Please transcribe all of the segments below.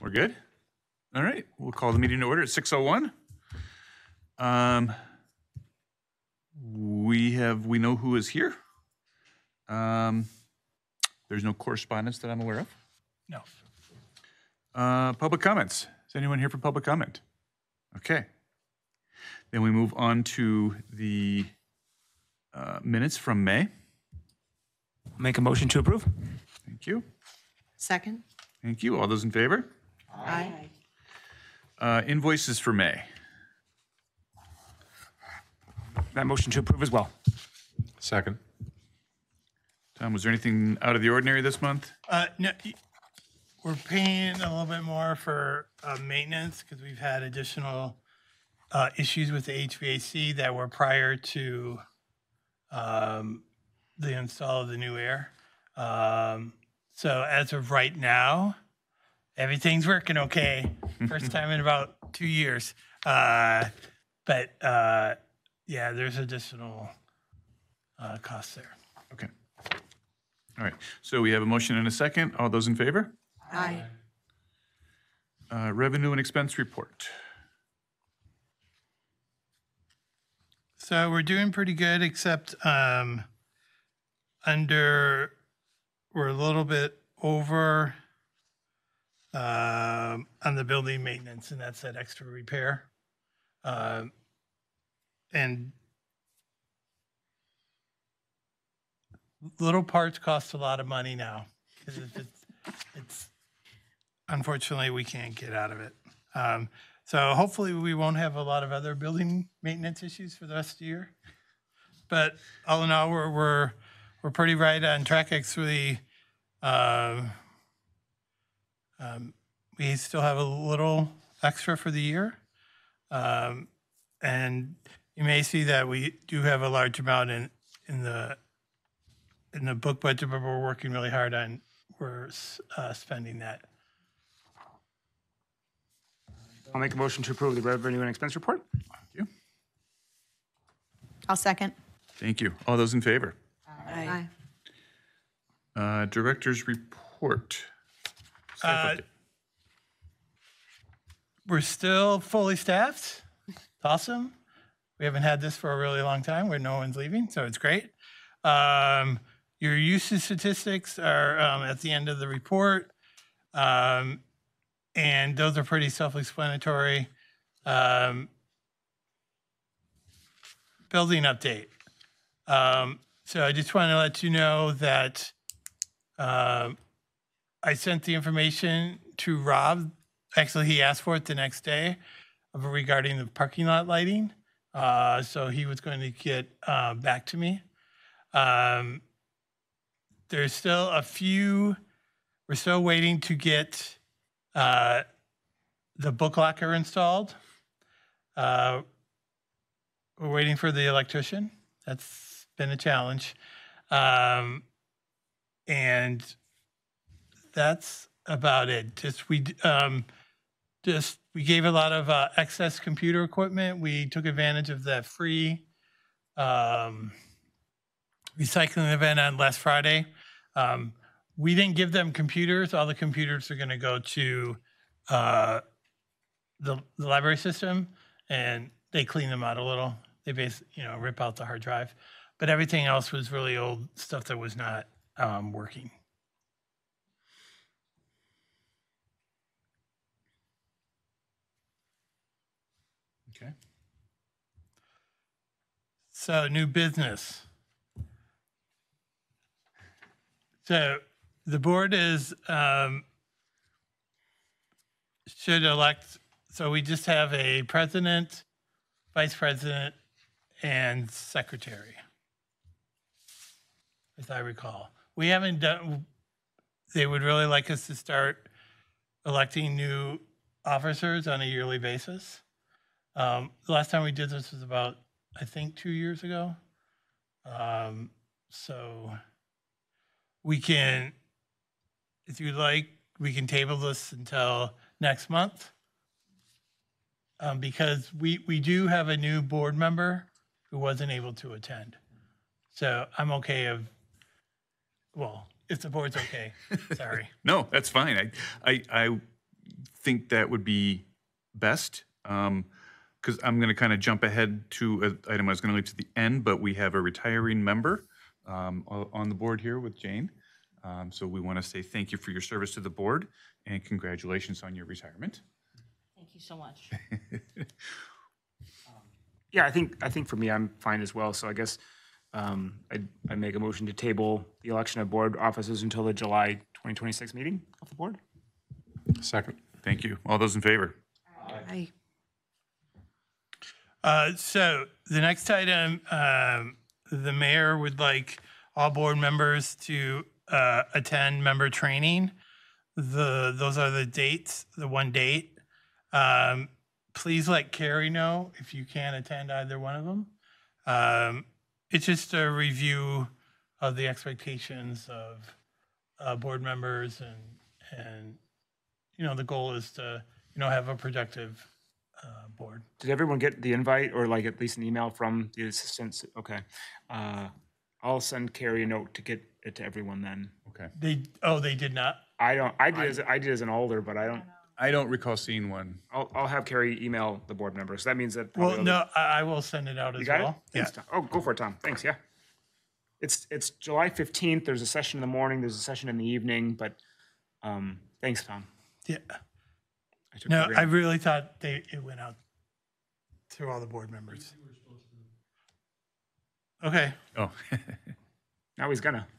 We're good? All right, we'll call the meeting to order at 6:01. We know who is here. There's no correspondence that I'm aware of. No. Public comments. Is anyone here for public comment? Okay. Then we move on to the minutes from May. Make a motion to approve. Thank you. Second? Thank you. All those in favor? Aye. Invoices for May. That motion to approve as well. Second. Tom, was there anything out of the ordinary this month? No, we're paying a little bit more for maintenance because we've had additional issues with the HVAC that were prior to the install of the new air. So as of right now, everything's working okay. First time in about 2 years. But yeah, there's additional costs there. Okay. All right. So we have a motion and a second. All those in favor? Aye. Revenue and expense report. So we're doing pretty good, except we're a little bit over on the building maintenance, and that's that extra repair. And little parts cost a lot of money now. 'Cause it's unfortunately, we can't get out of it. So hopefully we won't have a lot of other building maintenance issues for the rest of the year. But all in all, we're pretty right on track. Actually, we still have a little extra for the year. And you may see that we do have a large amount in the book budget, but we're working really hard on spending that. I'll make a motion to approve the revenue and expense report. Thank you. I'll second. Thank you. All those in favor? Aye. Director's report. Staff update. We're still fully staffed. It's awesome. We haven't had this for a really long time where no one's leaving, so it's great. Your usage statistics are at the end of the report, and those are pretty self-explanatory. Building update. So I just want to let you know that I sent the information to Rob. Actually, he asked for it the next day regarding the parking lot lighting. So he was going to get back to me. There's still a few, we're still waiting to get the book locker installed. We're waiting for the electrician. That's been a challenge. And that's about it. We gave a lot of excess computer equipment. We took advantage of that free recycling event on last Friday. We didn't give them computers. All the computers are going to go to the library system, and they clean them out a little. They basically, rip out the hard drive. But everything else was really old stuff that was not working. Okay. So new business. So the board should elect, so we just have a president, vice president, and secretary, as I recall. We haven't done, they would really like us to start electing new officers on a yearly basis. The last time we did this was about, I think, 2 years ago. So we can, if you'd like, we can table this until next month. Because we do have a new board member who wasn't able to attend. So I'm okay if the board's okay, sorry. No, that's fine. I think that would be best, because I'm going to kind of jump ahead to an item I was going to leave to the end, but we have a retiring member on the board here with Jane. So we want to say thank you for your service to the board and congratulations on your retirement. Thank you so much. Yeah, I think for me, I'm fine as well. So I guess I make a motion to table the election of board officers until the July 2026 meeting of the board. Second. Thank you. All those in favor? Aye. So the next item, the mayor would like all board members to attend member training. Those are the dates, the one date. Please let Carrie know if you can't attend either one of them. It's just a review of the expectations of board members and the goal is to, have a productive board. Did everyone get the invite or like at least an email from the assistants? Okay. I'll send Carrie a note to get it to everyone then. Okay. They did not? I did as an older, but I don't recall seeing one. I'll have Carrie email the board members. That means that. Well, no, I will send it out You as got well. it? Thanks, Tom. Oh, go for it, Tom. Thanks, yeah. It's July 15th. There's a session in the morning, there's a session in the evening, but thanks, Tom. Yeah. I took No, it for I granted. really thought it went out to all the board members. Okay. Oh, Now he's gonna.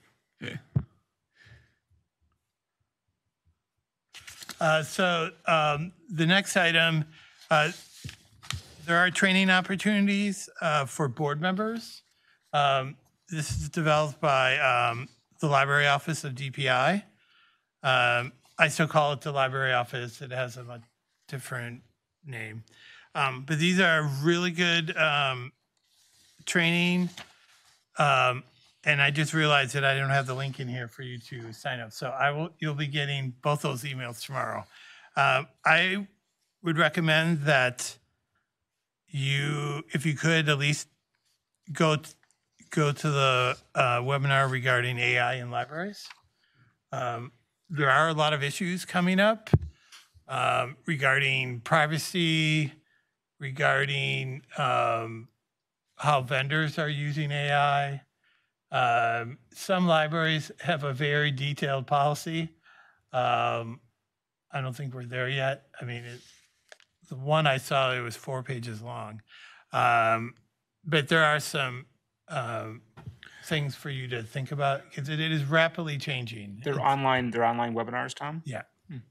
The next item, there are training opportunities for board members. This is developed by the Library Office of DPI. I still call it the Library Office. It has a much different name. But these are really good training. And I just realized that I don't have the link in here for you to sign up. So you'll be getting both those emails tomorrow. I would recommend that if you could, at least go to the webinar regarding AI in libraries. There are a lot of issues coming up regarding privacy, regarding how vendors are using AI. Some libraries have a very detailed policy. I don't think we're there yet. I mean, the one I saw, it was 4 pages long. But there are some things for you to think about because it is rapidly changing. They're online webinars, Tom? Yeah.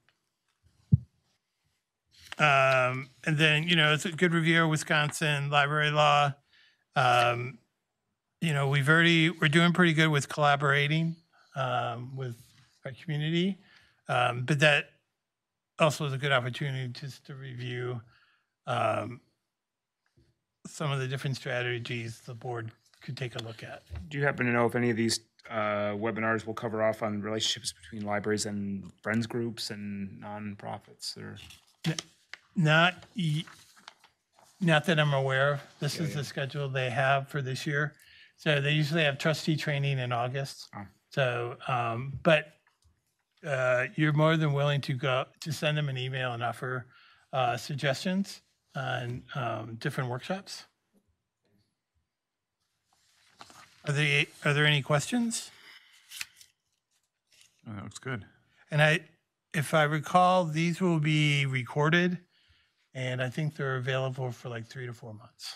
And then, it's a good review of Wisconsin library law. We're doing pretty good with collaborating with our community. But that also is a good opportunity just to review some of the different strategies the board could take a look at. Do you happen to know if any of these webinars will cover off on relationships between libraries and friends groups and nonprofits or? Not that I'm aware of. This is the schedule they have for this year. So they usually have trustee training in August. Oh. So, but you're more than willing to send them an email and offer suggestions on different workshops. Are there any questions? oh, that looks good. And if I recall, these will be recorded, and I think they're available for like 3 to 4 months.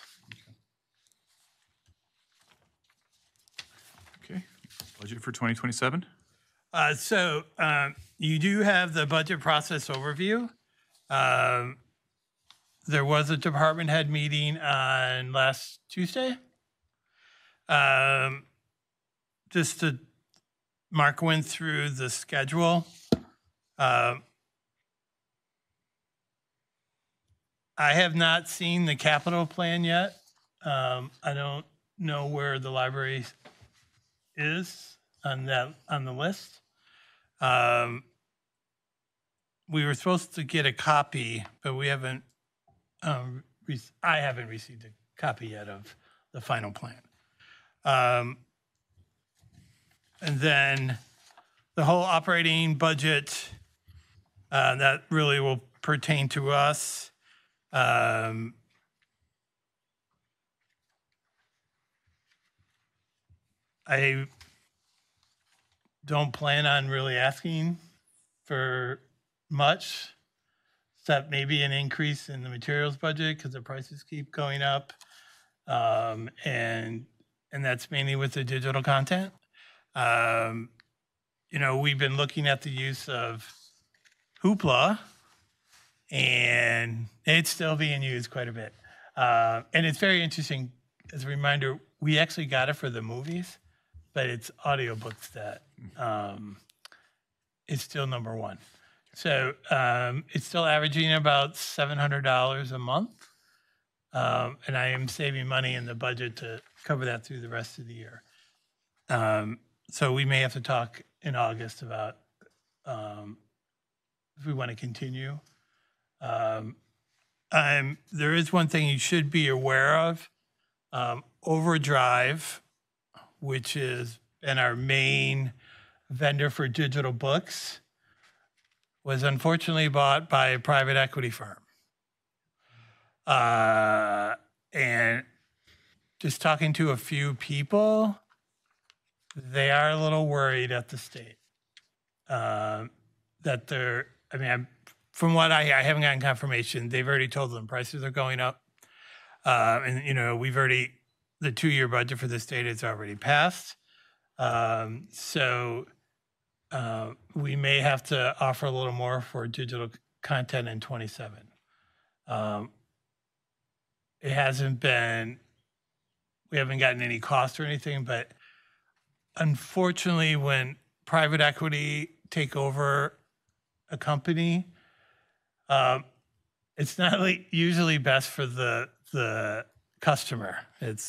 Okay. Budget for 2027? You do have the budget process overview. There was a department head meeting on last Tuesday. Mark went through the schedule. I have not seen the capital plan yet. I don't know where the library is on the list. We were supposed to get a copy, but we haven't. I haven't received a copy yet of the final plan. And then the whole operating budget, that really will pertain to us. I don't plan on really asking for much, except maybe an increase in the materials budget because the prices keep going up. And that's mainly with the digital content. We've been looking at the use of Hoopla, and it's still being used quite a bit. And it's very interesting. As a reminder, we actually got it for the movies, but it's audiobooks that is still number one. So it's still averaging about $700 a month. And I am saving money in the budget to cover that through the rest of the year. So we may have to talk in August about if we want to continue. There is one thing you should be aware of. Overdrive, which has been our main vendor for digital books, was unfortunately bought by a private equity firm. And just talking to a few people, they are a little worried at the state that they're, from what I haven't gotten confirmation, they've already told them prices are going up. And we've already, the 2-year budget for the state is already passed. So we may have to offer a little more for digital content in 27. It hasn't been, we haven't gotten any cost or anything, but unfortunately, when private equity take over a company, it's not usually best for the customer. It's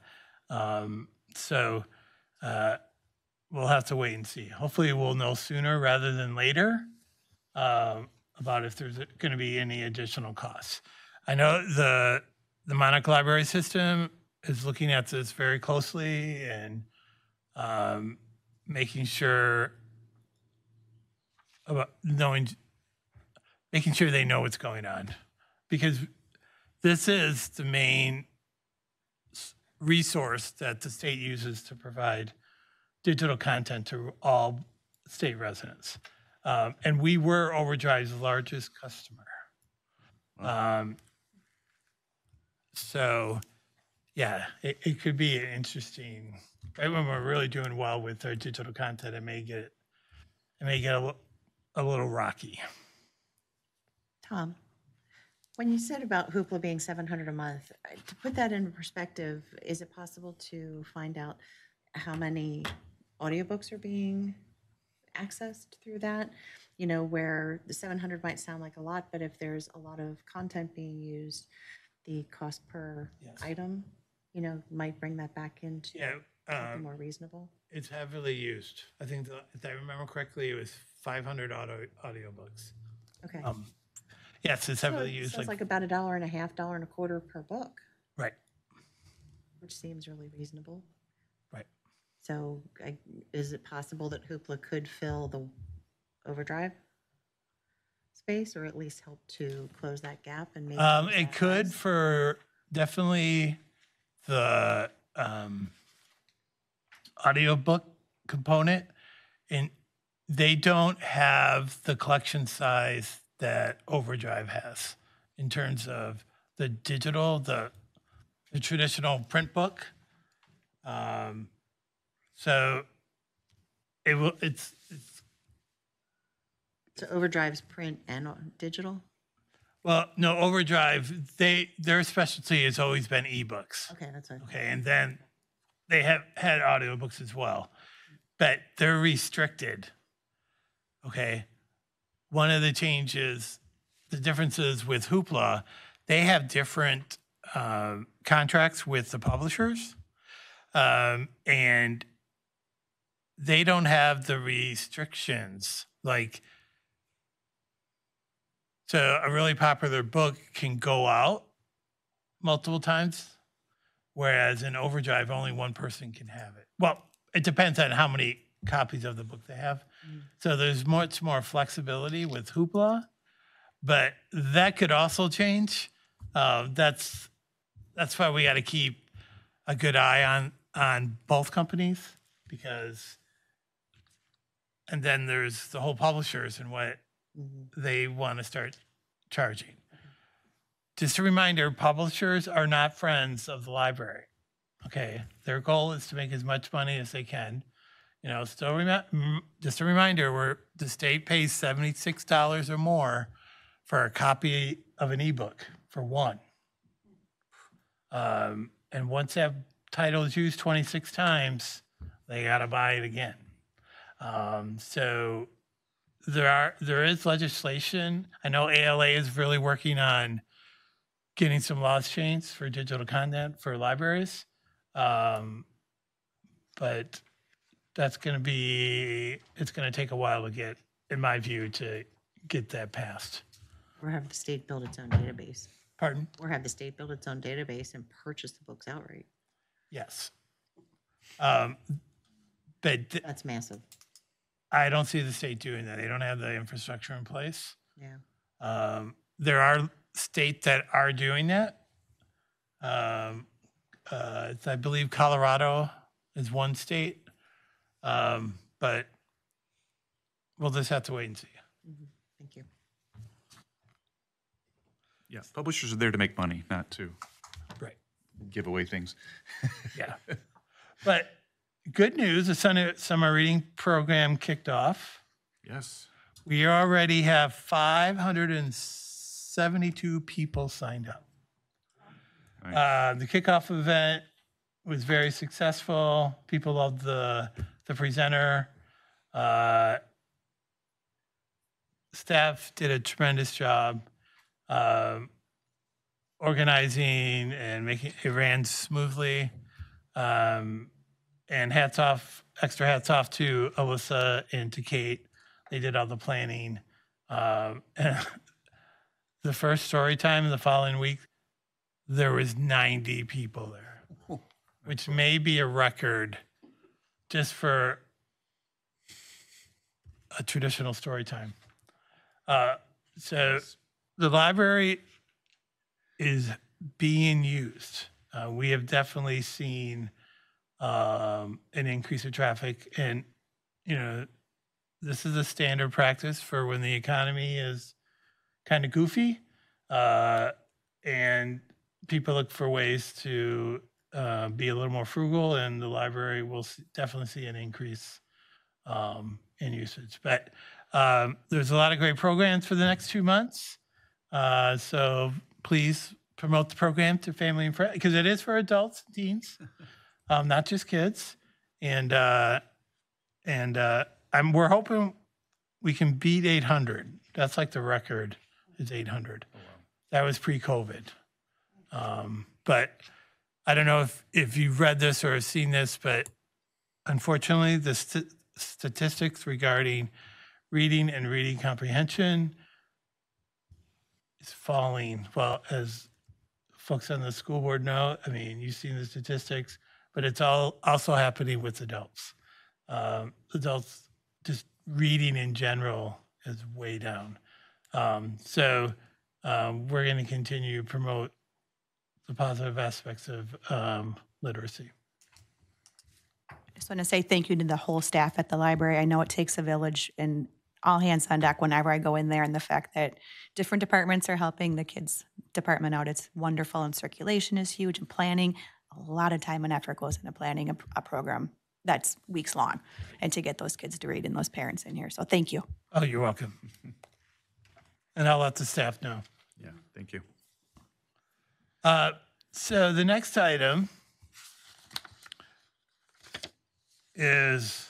so we'll have to wait and see. Hopefully, we'll know sooner rather than later about if there's going to be any additional costs. I know the Monarch Library System is looking at this very closely and making sure they know what's going on, because this is the main resource that the state uses to provide digital content to all state residents. And we were Overdrive's largest customer. So, yeah, it could be an interesting, right when we're really doing well with our digital content, it may get a little rocky. Tom, when you said about Hoopla being $700 a month, to put that into perspective, is it possible to find out how many audiobooks are being accessed through that? Where the 700 might sound like a lot, but if there's a lot of content being used, the cost per item, might bring that back into something more reasonable. It's heavily used. I think, if I remember correctly, it was 500 audiobooks. Okay. Yes, it's heavily used. Sounds like about $1.50, $1.25 per book, Right, which seems really reasonable. right. So is it possible that Hoopla could fill the Overdrive space, or at least help to close that gap and make It could for definitely the audiobook component. And they don't have the collection size that Overdrive has in terms of the digital, the traditional print book. So it's So Overdrive's print and digital? well, no, Overdrive, their specialty has always been ebooks. Okay, that's what. Okay, and then they have had audiobooks as well, but they're restricted. Okay, one of the changes, the differences with Hoopla, they have different contracts with the publishers, and they don't have the restrictions. Like, so a really popular book can go out multiple times, whereas in Overdrive, only one person can have it. Well, it depends on how many copies of the book they have. So there's much more flexibility with Hoopla, but that could also change. That's why we got to keep a good eye on both companies, because, and then there's the whole publishers and what they want to start charging. Just a reminder, publishers are not friends of the library. Okay, their goal is to make as much money as they can. You know, still just a reminder, where the state pays $76 or more for a copy of an ebook for one. And once that title is used 26 times, they got to buy it again. So there is legislation. I know ALA is really working on getting some laws changed for digital content for libraries. But it's going to take a while to get, in my view, to get that passed. Or have the state build its own database. Pardon? Or have the state build its own database and purchase the books outright. Yes. But That's massive. I don't see the state doing that. They don't have the infrastructure in place. Yeah. There are states that are doing that. I believe Colorado is one state, but we'll just have to wait and see. Thank you. Yeah, publishers are there to make money, not to Right. give away things. Yeah. But good news, the summer reading program kicked off. Yes. We already have 572 people signed up. Nice. The kickoff event was very successful. People loved the presenter. Staff did a tremendous job organizing and making it ran smoothly. And extra hats off to Alyssa and to Kate. They did all the planning. And the first story time the following week, there was 90 people there, which may be a record just for a traditional story time. So the library is being used. We have definitely seen an increase of traffic, and this is a standard practice for when the economy is kind of goofy, and people look for ways to be a little more frugal, and the library will definitely see an increase in usage. But there's a lot of great programs for the next 2 months. So please promote the program to family and friends, because it is for adults and teens, not just kids. And we're hoping we can beat 800. That's like the record is 800. Oh, wow. That was pre-COVID. But I don't know if you've read this or have seen this, but unfortunately, the statistics regarding reading and reading comprehension is falling. Well, as folks on the school board know, I mean, you've seen the statistics, but it's also happening with adults. Adults, just reading in general is way down. So we're going to continue to promote the positive aspects of literacy. I just want to say thank you to the whole staff at the library. I know it takes a village, and all hands on deck whenever I go in there, and the fact that different departments are helping the kids department out, it's wonderful. And circulation is huge, and planning, a lot of time and effort goes into planning a program that's weeks long, and to get those kids to read and those parents in here. So thank you. Oh, you're welcome. And I'll let the staff know. Yeah, thank you. So the next item is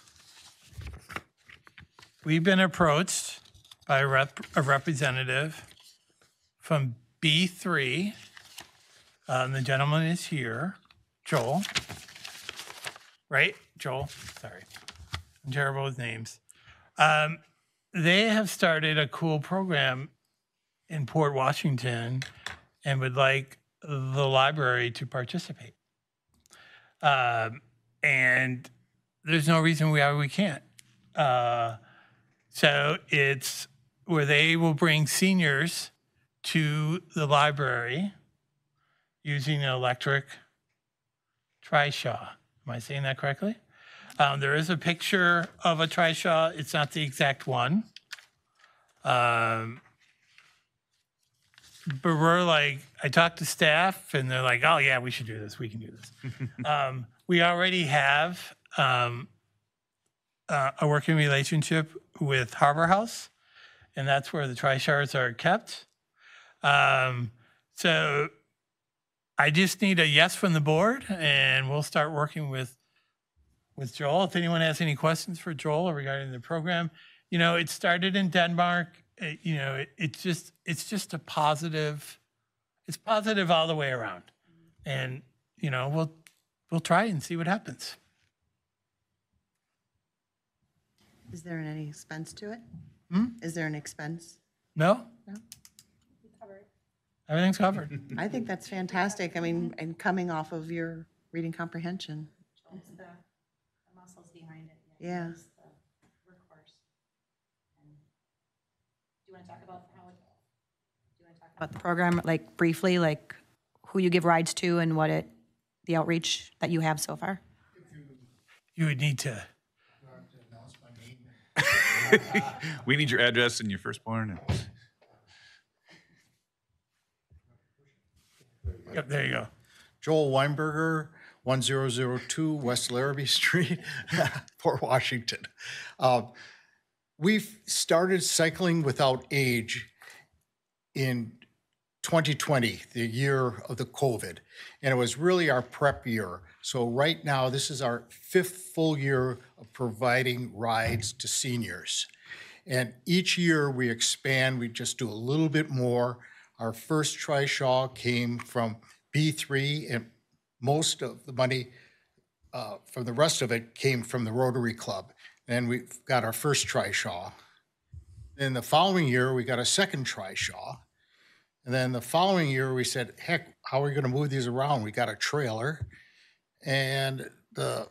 we've been approached by a representative from B3. The gentleman is here, Joel. Right? Joel? Sorry. I'm terrible with names. They have started a cool program in Port Washington and would like the library to participate. And there's no reason we can't. So it's where they will bring seniors to the library using an electric trishaw. Am I saying that correctly? There is a picture of a trishaw. It's not the exact one. But we're like, I talked to staff and they're like, oh yeah, we should do this. We can do this. We already have a working relationship with Harbor House, and that's where the trishaws are kept. So I just need a yes from the board, and we'll start working with Joel. If anyone has any questions for Joel regarding the program, you know, it started in Denmark. You know, it's just a positive. It's positive all the way around, and you know, we'll try and see what happens. Is there any expense to it? Is there an expense? No, No? everything's covered. I think that's fantastic. I mean, and coming off of your reading comprehension. It's the muscles behind it. Yeah. It's the workhorse. And do you want to talk about about the program, like briefly, like who you give rides to and what the outreach that you have so far? You would need to. We need your address and your firstborn. Yep, there you go. Joel Weinberger, 1002 West Larrabee Street, Port Washington. We've started Cycling Without Age in 2020, the year of the COVID, and it was really our prep year. So right now, this is our 5th full year of providing rides to seniors. And each year we expand, we just do a little bit more. Our first trishaw came from B3, and most of the money from the rest of it came from the Rotary Club. And we got our first trishaw. Then the following year, we got a second trishaw. And then the following year, we said, heck, how are we going to move these around? We got a trailer. And the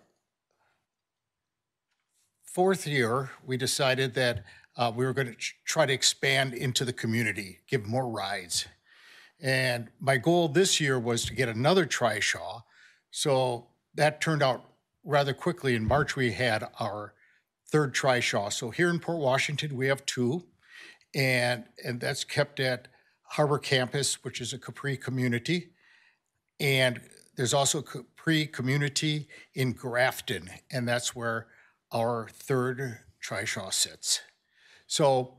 4th year, we decided that we were going to try to expand into the community, give more rides. And my goal this year was to get another trishaw. So that turned out rather quickly. In March, we had our 3rd trishaw. So here in Port Washington, we have 2. And that's kept at Harbor Campus, which is a Capri community. And there's also Capri community in Grafton, and that's where our 3rd trishaw sits. So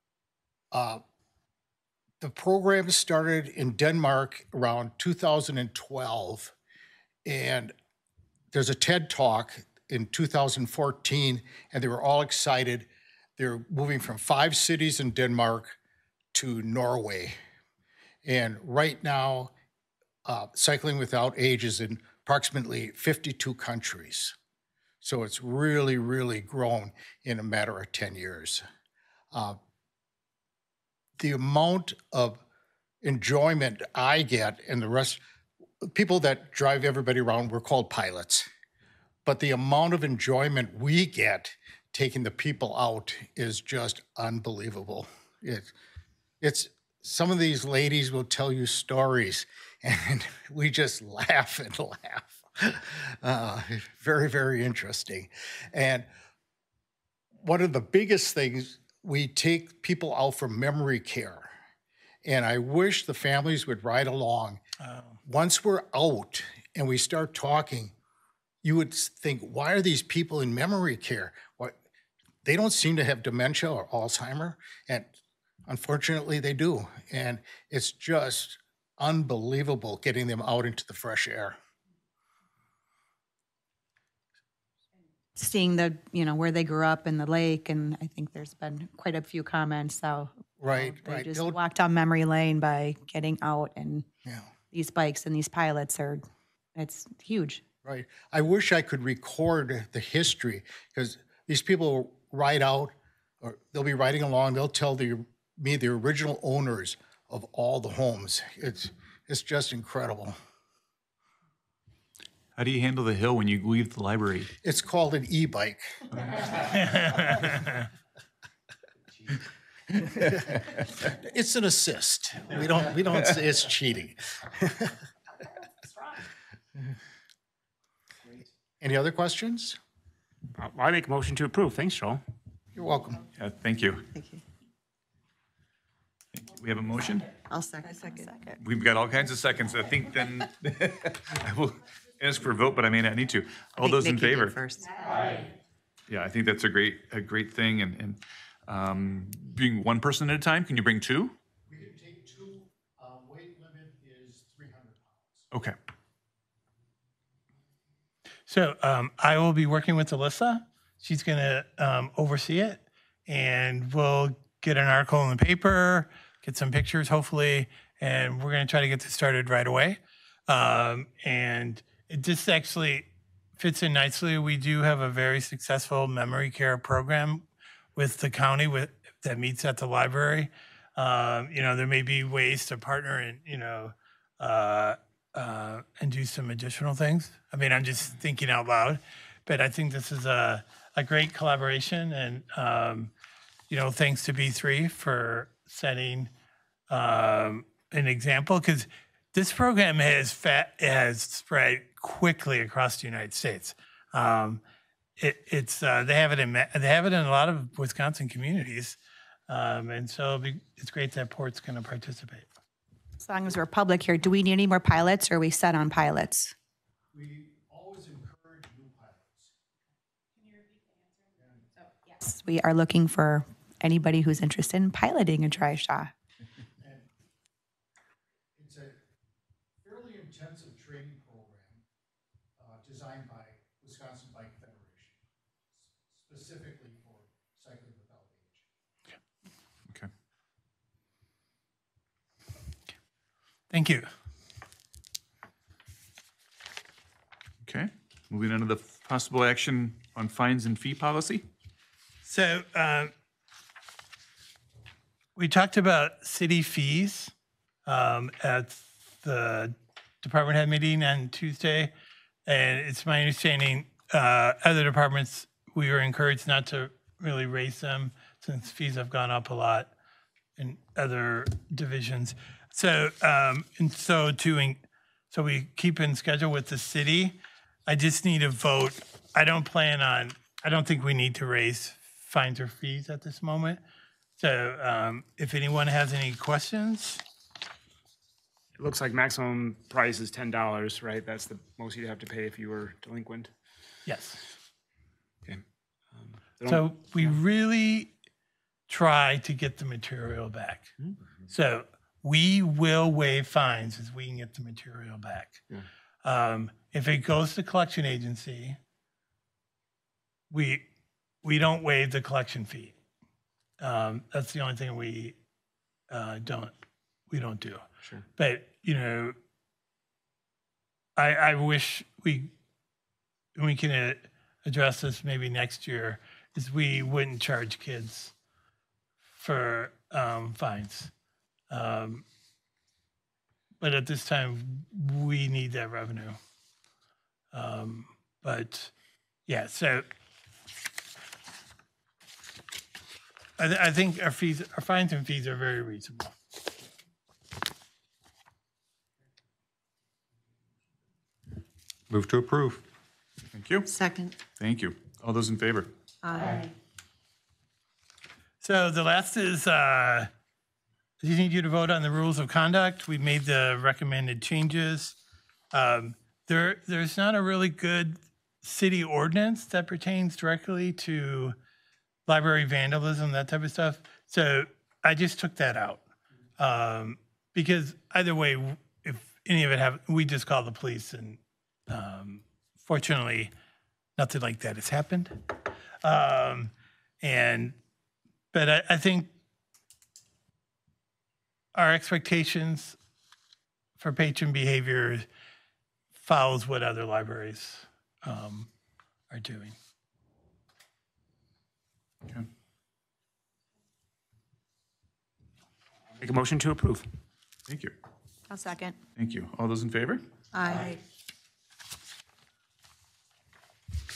the program started in Denmark around 2012, and there's a TED Talk in 2014, and they were all excited. They're moving from 5 cities in Denmark to Norway. And right now, Cycling Without Age is in approximately 52 countries. So it's really, really grown in a matter of 10 years. The amount of enjoyment I get and the rest, people that drive everybody around, we're called pilots. But the amount of enjoyment we get taking the people out is just unbelievable. It's some of these ladies will tell you stories and we just laugh and laugh. Very, very interesting. And one of the biggest things, we take people out for memory care. And I wish the families would ride along. Once we're out and we start talking, you would think, why are these people in memory care? What? They don't seem to have dementia or Alzheimer. And unfortunately, they do. And it's just unbelievable getting them out into the fresh air. Seeing the, you know, where they grew up in the lake, and I think there's been quite a few comments. So Right, they right. just walked down memory lane by getting out, and Yeah, these bikes and these pilots it's huge. right. I wish I could record the history, because these people ride out, or they'll be riding along, they'll tell me the original owners of all the homes. It's just incredible. How do you handle the hill when you leave the library? It's called an e-bike. It's an assist. We don't say it's cheating. Any other questions? I make a motion to approve. Thanks, Joel. You're welcome. Yeah, thank you. Thank you. We have a motion? I'll second. We've got all kinds of seconds. I think then I will ask for a vote, but I may not need to. All those in Nikki did favor? First. Yeah, I think that's a great thing. And being one person at a time, can you bring two? We can take two. Weight limit is 300 pounds. Okay. So I will be working with Alyssa. She's going to oversee it, and we'll get an article in the paper, get some pictures, hopefully, and we're going to try to get this started right away. And it just actually fits in nicely. We do have a very successful memory care program with the county that meets at the library. There may be ways to partner and do some additional things. I mean, I'm just thinking out loud, but I think this is a great collaboration, and thanks to B3 for setting an example, because this program has spread quickly across the United They have it in a lot of Wisconsin communities, and so it's great that Port's going to participate. As long as we're public here, do we need any more pilots, or are we set on pilots? We always encourage new pilots. Yes, we are looking for anybody who's interested in piloting a TriShaw. It's a fairly intensive training program designed by Wisconsin Bike Federation, specifically for cycling without age. Okay. Thank you. Okay. Moving on to the possible action on fines and fee policy. So we talked about city fees at the department head meeting on Tuesday, and it's my understanding other departments, we were encouraged not to really raise them since fees have gone up a lot in other divisions. So so we keep in schedule with the city. I just need a vote. I don't think we need to raise fines or fees at this moment. So if anyone has any questions. It looks like maximum price is $10, right? That's the most you'd have to pay if you were delinquent. Yes. Okay. So we really try to get the material back. So we will waive fines as we can get the material back. If it goes to collection agency, we don't waive the collection fee. That's the only thing we don't do. Sure. But I wish we can address this maybe next year, is we wouldn't charge kids for fines. But at this time, we need that revenue. But yeah, so I think our fines and fees are very reasonable. Move to approve. Thank you. Second. Thank you. All those in favor? Aye. So the last is, I just need you to vote on the rules of conduct. We made the recommended changes. There's not a really good city ordinance that pertains directly to library vandalism, that type of stuff. So I just took that out. Because either way, if any of it happens, we just call the police, and fortunately, nothing like that has happened. But I think our expectations for patron behavior follows what other libraries are doing. Okay. Make a motion to approve. Thank you. I'll second. Thank you. All those in favor? Aye.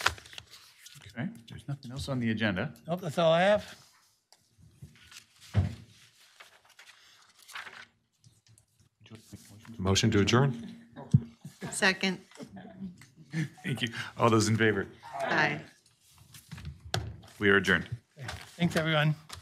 Okay. There's nothing else on the agenda. Nope, that's all I have. Motion to adjourn? Second. Thank you. All those in favor? Aye. We are adjourned. Thanks, everyone.